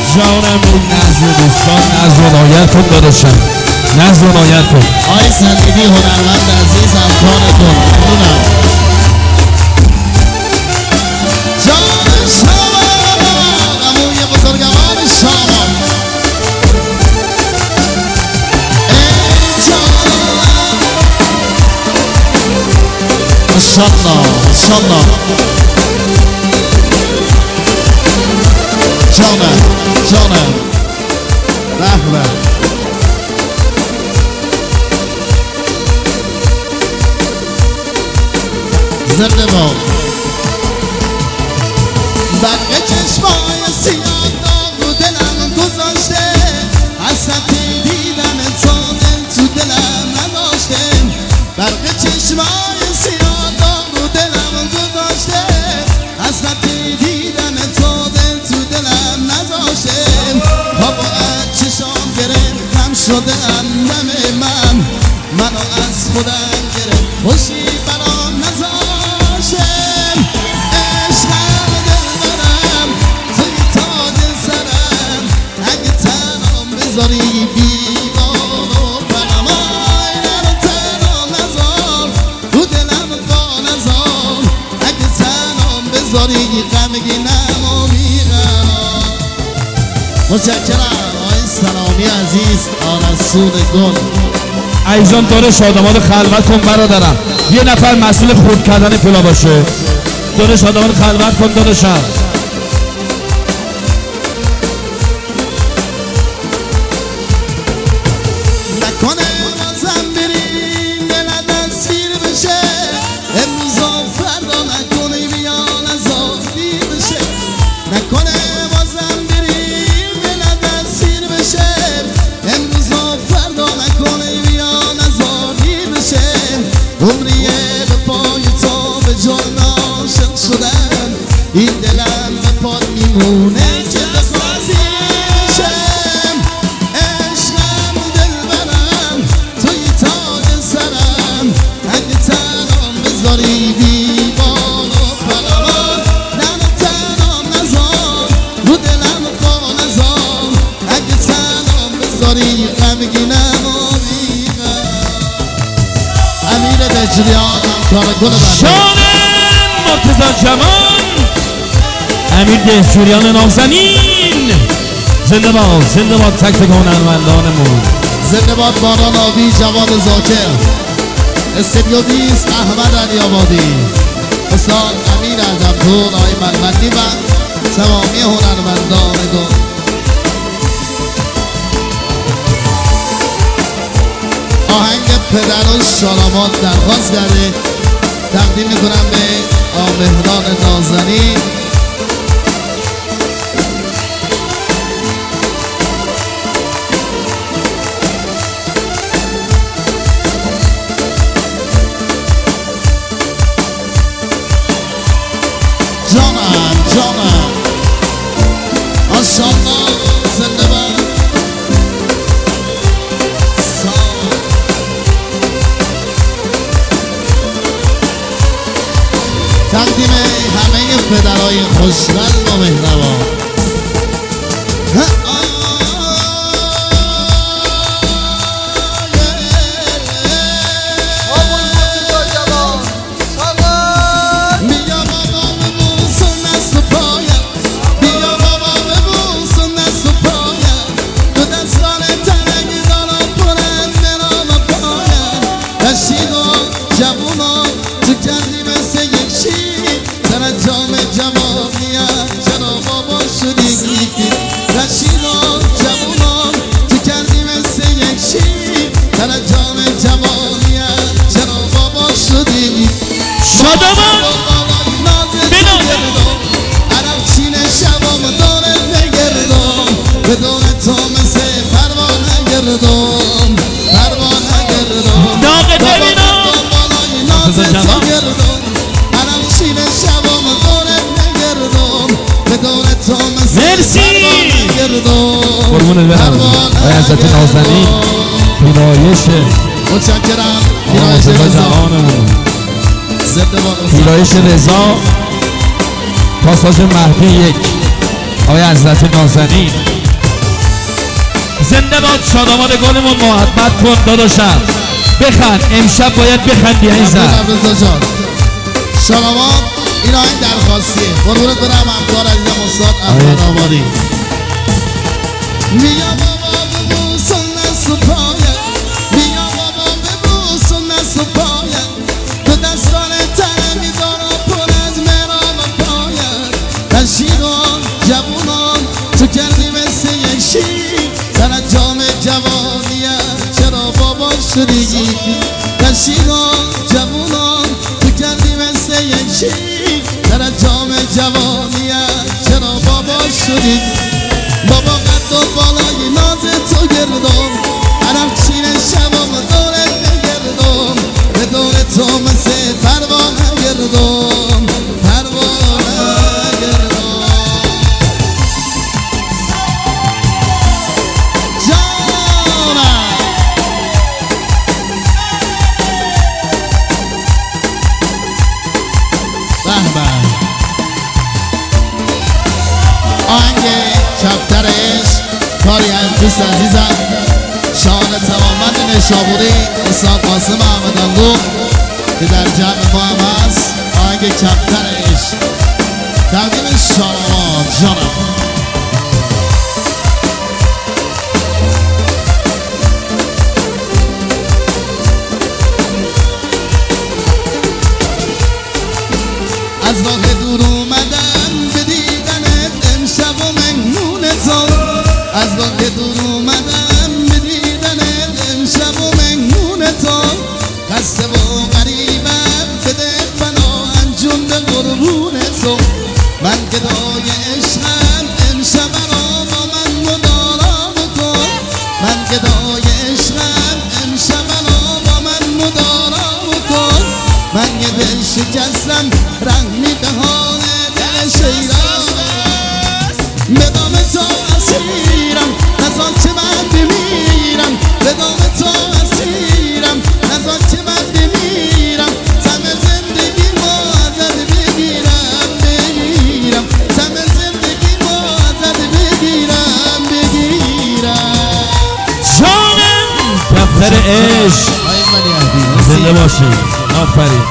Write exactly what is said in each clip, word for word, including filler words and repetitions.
جانم بود نظر دوستان نظر ولایت کن داداشم نظر ولایت کن آقای صدیقی هنرمند عزیز همکارتون ممنونم جان شامان عموی بزرگوار شامان ای جان ماشاءالله ماشاءالله جانم جانم رحمه زنده باد برق چشمای سیاه داغ و دلم گذاشته حسرت دیدن تا دل تو دلم نداشته برق چشمای سیاه داغ و دلم گذاشته حسرت دیدن تا دل تو دلم نداشته بابا از چشام گرفتم شده اندم من منو از خودم گرفت خوشی برام نذاشته عشقم دل دارم توی تاج سرم اگه تنام بذاری بیگان و برم آی نرو تنام نذار رو دلم با نذار اگه تنام بذاری غمگینم و بیغم متشکرم آقای سلامی عزیز آرسول گل ایزان داره شادمان خلوت کن برادرم یه نفر مسئول خورد کردن پلا باشه داره شادمان خلوت کن داداشم نکنه بازم بریم دلت اسیر بشه امروز و فردا نکنه بیان ازادی بشه نکنه بازم بریم دلت اسیر بشه امروز و فردا نکنه بیان ازادی بشه عمریه به پای تو به جان عاشق شدن این دلم به پاد میمونه که بخوازی بشم عشقم دل برم توی تاج سرم اگه تنام بذاری دیوان و پرمان ننو تنام نذار رو دلم پا نذار اگه تنام بذاری غمگینم و بیغم امیر دجریان همکار گل بنده شان مرتضی جوان امیر دهجوریان نازنین زنده باد زنده باد تک تک هنرمندانمون زنده باد باران آبی جواد زاکر استودیو بیست احمد علی آبادی استاد امیر عجبپور آقای ملمندی و تمامی هنرمندان گل آهنگ پدر و شالامات درخواست کرده تقدیم میکنم به آمهران نازنین جانم جانم ماشاءالله زنده باد تقدیم همه پدرهای خوشقلب و مهربان بیا بابا ببوسون دست و پایم بیا بابا ببوسون دست و پایم دو دستان تنگی دارم پرند برام و پایم رشید و جوونا تو کردی مثل یک شیر سر جام جوانیم چرا بابا شدی گیتی رشید و جوونا تو کردی مثل یک شیر سر جام جوانیم چرا بابا شدی شادمان بدون تو مثل پروانه گردم پروانه گردم داغ ببینم نازه تو گردم عرب شیر شبام دورت نگردم بدون تو مثل پروانه گردم قربون برم آقای حضرت نازنین پیرایش متشکرم پیرایش جوانمون پیرایش رضا پاساژ مهدی یک آقای حضرت نازنین زنده باد شاداماد گلمون، محبت کن داداشم، بخند امشب باید بخندی عزیزم. شاداماد این آهنگ درخواستیه، قربونت برم همکار عزیزم استاد احمد آبادی. بیا بابا ببوسم دست و پایت، بیا بابا ببوسم دست و پایت، تو دستان تنگ دارا پر از مهران و پایت. در شیران جوونان تو کردی مثل یک شیر، سر جام جوانیت چرا بابا شدی گیر. در شیران جوونان تو کردی مثل یک شیر، سر جام جوانیت چرا بابا شدی. بابا قد و بالای ناز تو گردم، عرب چین شبام دورت بگردم، به دور تو مثل پروانه گردم، پروانه گردم. جانم به به آهنگ چپترش کاری از دوست عزیزم شان توانمند نشابوری استاد قاسم احمدانگو که در جمع ما هم هست. آهنگ چپترش تقدیم شاداماد جانم. از راه دور اومدن به دیدنت امشب و مهمون تو، از راه دور اومدن به دیدنت امشب و مهمون تو. خسته و غریبم بده فنا انجام به قربون تو، من گدای عشقم امشب را با من مدارا بکن، من گدای عشقم امشب را با من مدارا بکن. من یه دل شکستم رنگی به حال دل شیران، به دام تو اسیرم نزان که من بمیرم، به دام تو اسیرم نزان که من بمیرم. سم زندگی ما ازت بگیرم بگیرم، سم زندگی ما ازت بگیرم بگیرم. جانم دفتر عشق زنده باشی. آفرین.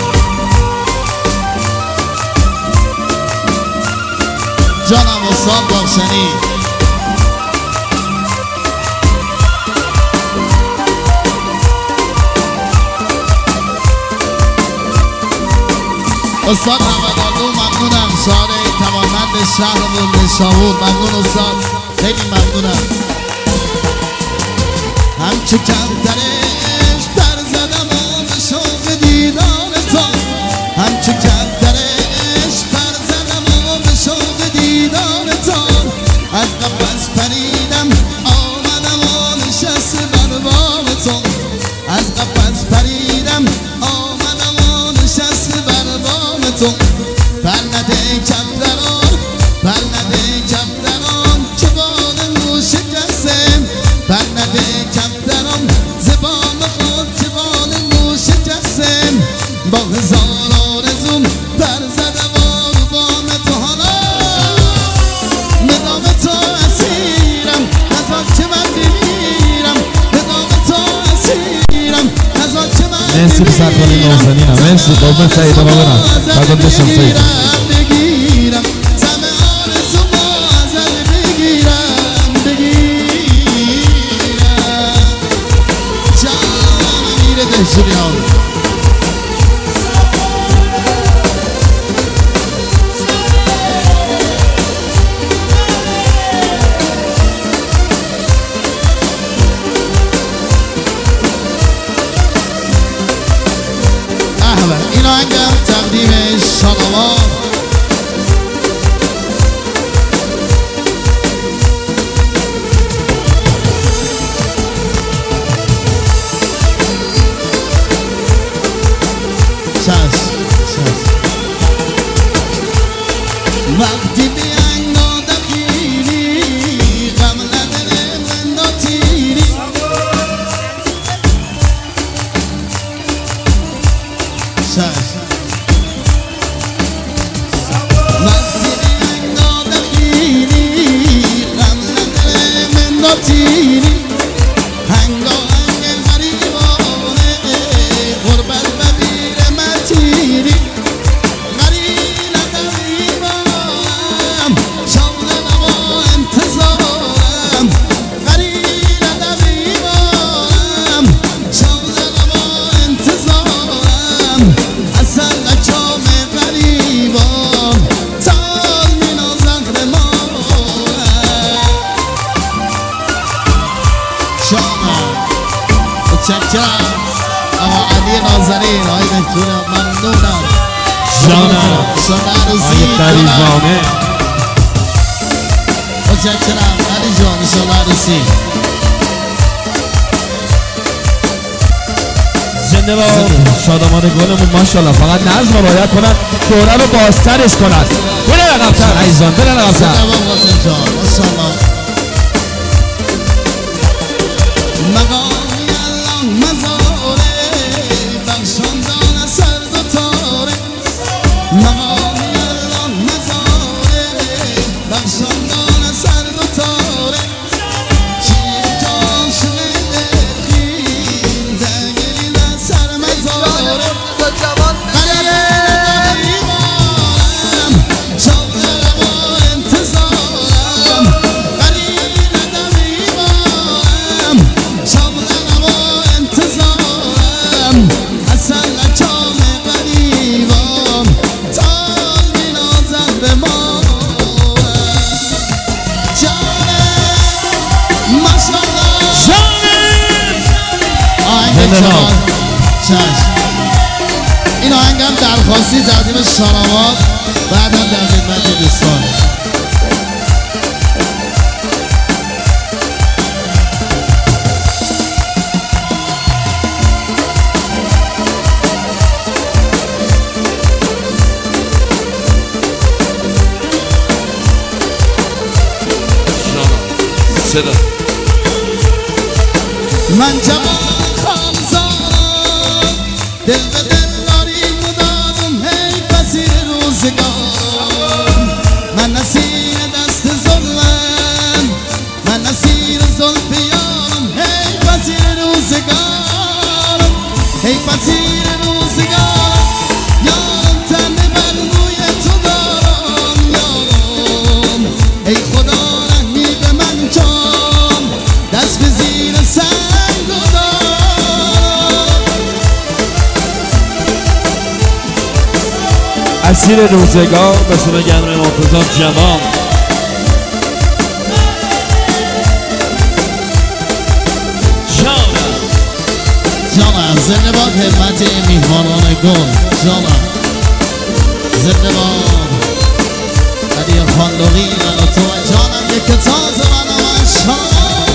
جانم استاد داشتنی استاد احمدآلو ممنونم. شاعر توانمند شهرمون نشابور ممنون استاد، خیلی ممنونم. همچه کمترش در زدم و به شوق دیدار تو، همچه کمترش پر زدم و به شوق دیدار تو. از قفس پریدم آمدم و نشست بر بام تو، از قفس پریدم آمدم و نشست بر بام تو. پرنده کمتران پرنده کمتران که بال مو شکستم، پرنده کمتران زبان خود که بال مو شکستم. با هزار آرزوم پر زدم و رو بام تو، حالا به دام تو اسیرم نزان که من بمیرم، به دام تو اسیرم نزان که من بمیرم. مرسی پسر کنی نازنینم، مرسی قربون سعید ما برم فقط بشم سعید بگیرم، سم آرزوم ازت بگیرم بگیرم. جانم میره دهشوریان این آهنگم تقدیم شاداماد جانم متشکرم آقا علی نازنین آقای بهتونم ممنونم جانم شما عروسی آقای قریبانه متشکرم علی جان شما عروسی زنده باد شادمان گلمون ماشاءالله. فقط نظم رو رعایت کنن دوره رو بازترش کنن. بره عقب‌تر عزیزان بره عقب‌تر. زنده باد حسین جان ماشاءالله. مقامی الله مزاره بخشاندان سر دو تاره مقامی الله مزاره بخشاندان سر دو تاره چیه جان شده خیم دنگلی در سر مزاره این آهنگم درخواستی زدیم شانوات بعد هم در خدمت دوستان صدا من جوان خامزان دل به دل داریم و دادم هی پسیر روزگار من نسیر دست ظلمم من نسیر زلف یارم هی پسیر روزگارم هی پسیر روزگارم یارم تن بر روی تو دارم یارم ای خدا رحمی به من جان دست به زیر سنگ و اسیر روزگار به صدا گرم مرتضی جوان جانم جانم زنده باد همت میهمانان گل جانم زنده باد علی خاندقی و تو جانم یک تاز من و شما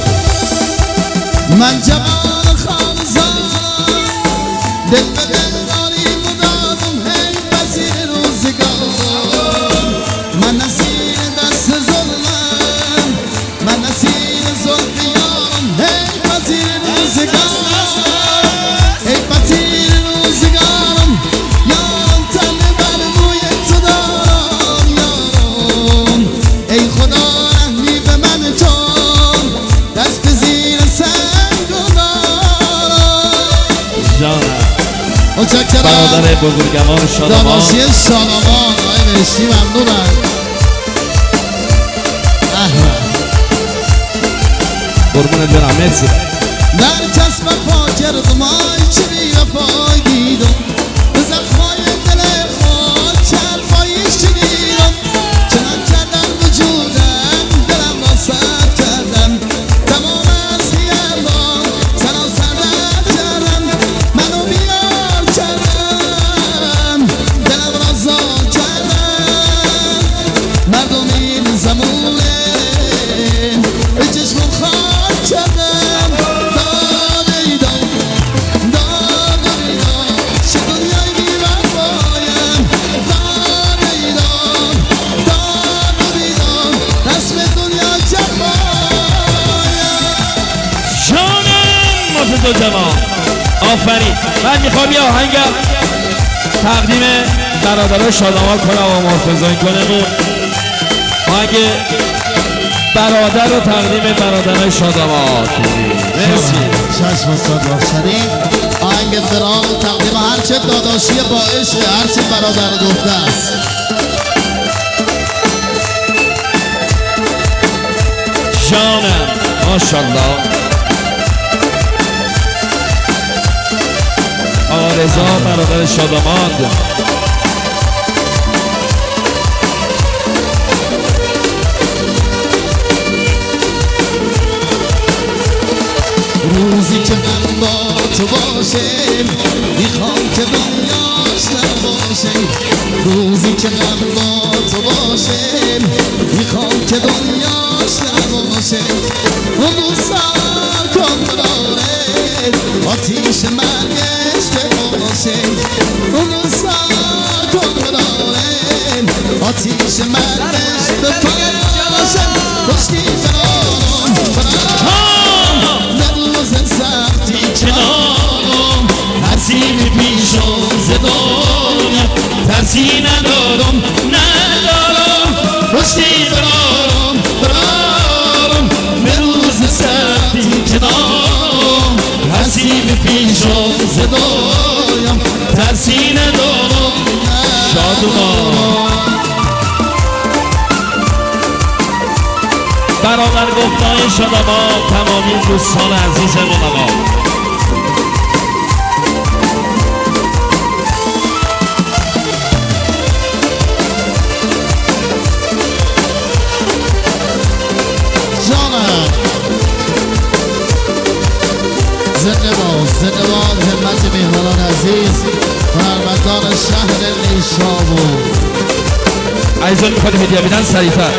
من جوان خانزان دل به دل داریم و دادم هی بسیر روزگار من نسیر دست ظلمم من نسیر زلف یارم هی بسیر روزگار هی بسیر روزگارم یارم تن بر موی تو دارم یارم ای خدا رحمی به من جان دست به زیر سنگ و دارم جانم متشکرم برادر بزرگوار شادمان داداشی شادمان آقای بهشتی ممنونم قربونت برم مرسی در کسب پا کردم آی چه بی وفای دیدم به زخمای دل خود چرفایش شنیدم چنان کردم وجودم دلم را سرد کردم تمام از یردان سنا سردت کردم منو بیار کردم دلم را زاد کردم مردم این زمونه به چشم خواهد کردم داده ای داد داده ای داد چه دنیای بی‌وفایم داده ای داد داده ای داد دست به دنیا جفایم جانم مرتضی جوان آفرین. من میخوام یه آهنگ تقدیم برادرای شادمان کنم و مرتضی کنمون آهنگ برادر رو تقدیم برادرای شادمان مرسی. چشم استاد بخشنی آهنگ فرام تقدیم هرچه داداشی با عشق هرچه برادر گفته است جانم ماشاءالله. آقا رضا برادر شادمان تو باشه میخوام که دنیاش نباشه روزی که قبل با تو باشه میخوام که دنیاش نباشه اون روزا کن داره آتیش مرگش که باشه اون روزا کن داره آتیش مرگش به باشه پشتی فرام فرام در روز سختی کنارم ترسی پیشم زدارم ترسی ندارم ندارم پشتی فرام فرام به روز سختی کنارم ترسی پیشم زدارم ترسی ندارم شادومان برادر گفتای شادمان تمامی دوستان عزیزمون آقا جانم زنده باد زنده باد همت مهمانان عزیز و هنرمندان شهر نیشابور عزیزان میخواد هدیه بدن سریعتر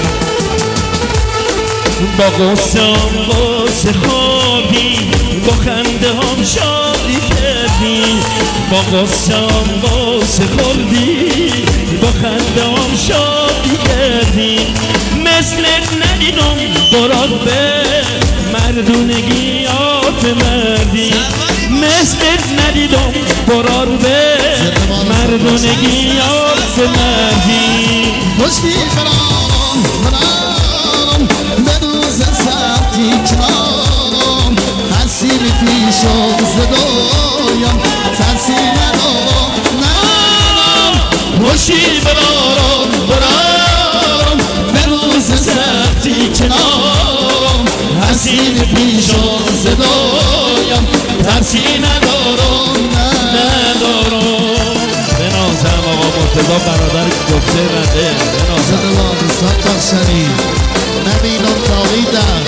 با قصم قصه خوابی با خنده هم شادی کردی با قصم قصه خوردی با خنده هم شادی کردی مثلت ندیدم براد به مردونگیات مردی مثلت ندیدم براد به مردونگیات مردی پشتی فرام فرام به روز سختی کنارم حسیر پیشم زدایم ترسی ندارم ندارم پشتی فرام فرام به روز سختی کنارم حسیر پیشم زدایم ترسی ندارم ندارم بنازم آقا مرتضی برادر گفته رنده بنازم زدوان دوستان کاشانی نبینم تاقیدم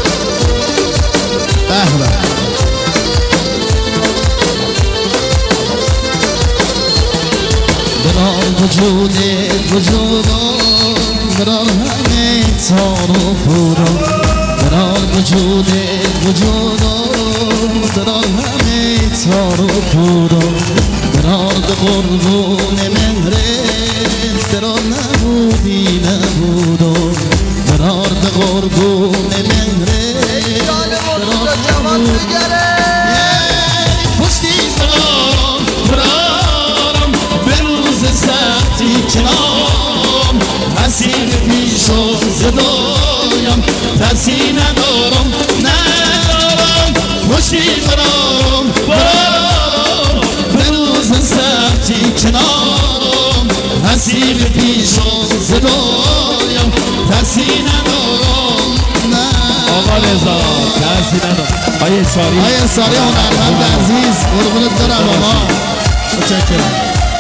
بهره برار وجودت وجودم برار همه تار و پودم برار وجودت وجودم برار همه تار و پودم برار به قربون مهرت برار نبودی نبودم برار به قربون مهرت برار نبودی پشتی فرام فرام به روز سختی کنام حسیر پیشم زدایم ترسی ندارم ندارم پشتی فرام فرام به روز سختی کنام حسیر پیشم زدایم ترسی ندارم آقا رضا ترسی ندارم آیه ساری آیه ساری هنرمند عزیز قربونت دارم آقا متشکرم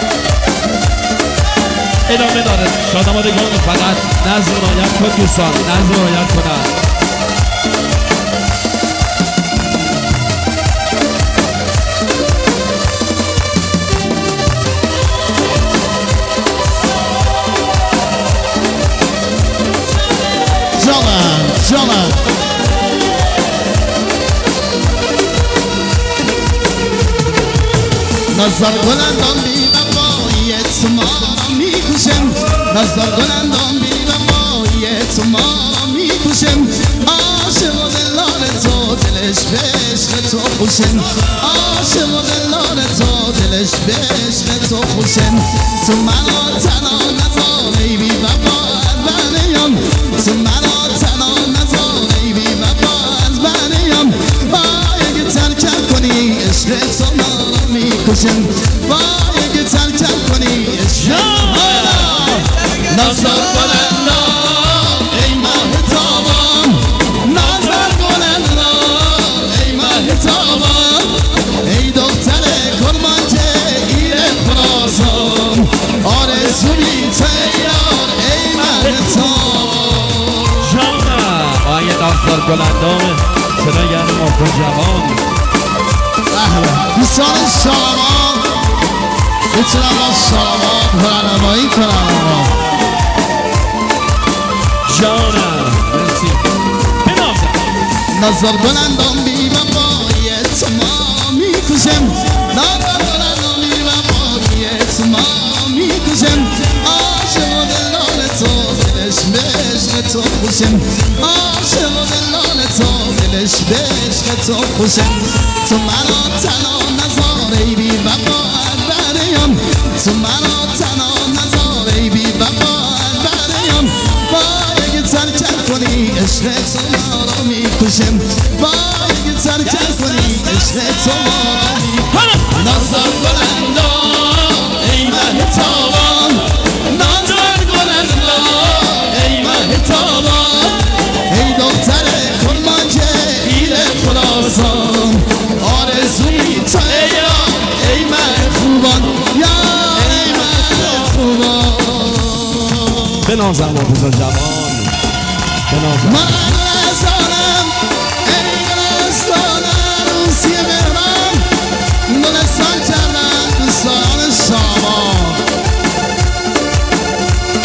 ادامه داره شادمانگان فقط نظم رعایت کن دوستان نظم رعایت کنن جانم جانم نظر کنندان بی وفایت ما را میکشم نظر کنندان بی وفایت ما را میکشم عاشق و دلار تو دلش به عشق تو خوشم عاشق و دلار تو دلش به عشق تو خوشم تو منو تنها نذار ای بی وفا از بنیم تو منو تنها نذار ای بی وفا از بنیم با اگه ترکم کنی عشق تو ما را میکشم با اگه ترکم کنی عشق نظر کنندان ای ماه تابان نظر کنندان ای ماه تابان ای دختر کرمان که ایره خراسان آرزو بی تیار ای ماه تابان جانم آیه دختر گلندام صدا گرم آقا جوان دوستان شالمان میتونم با شالمان برنمایی کنم جانم مرسی بنازم نظر بلندم بی وفایی تو ما میکشم نظر بلندم بی وفایی تو ما میکشم عاشق و دلال تو دلش به عشق تو خوشم عاشق و دلال تو دلش به عشق تو خوشم تو منو تنها نذار ای بی وفا بریم تو منو تنها نذار ای بی وفا بریم باید ترک کنی عشق تو ما رو میکشم باید ترک کنی عشق تو ما رو میکشم نظر بلندا ای مهتابان نظر بلندا ای مهتابان ای دختر کرمانچه پیر خراسان آرزوی تو ای محبوبان یا ای محبوبان بنازم مرتضی جوان بنازم من